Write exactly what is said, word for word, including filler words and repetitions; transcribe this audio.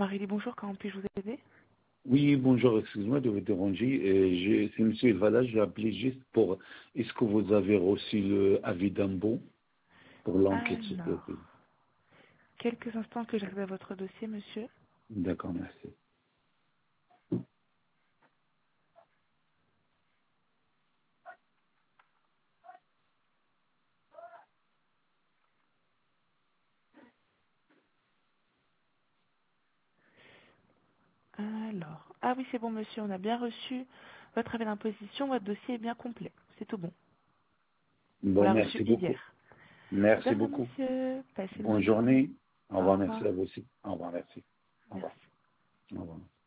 Aurélie, bonjour, comment puis-je vous aider? Oui, bonjour, excuse-moi de vous déranger. Euh, j'ai- C'est Monsieur Elvala, j'ai appelé juste pour... Est-ce que vous avez reçu le avis d'impôt pour l'enquête, s'il vous Alors, plaît? quelques instants que j'arrive à votre dossier, monsieur. D'accord, merci. Alors, ah oui, c'est bon, monsieur, on a bien reçu votre avis d'imposition, votre dossier est bien complet. C'est tout bon. On Bon, l'a reçu merci beaucoup. hier. De Merci rien, beaucoup. monsieur. Passez une Bonne bonne journée. journée. Au Au revoir, merci revoir. à vous aussi. Au revoir, merci. Au revoir. Merci. Au revoir.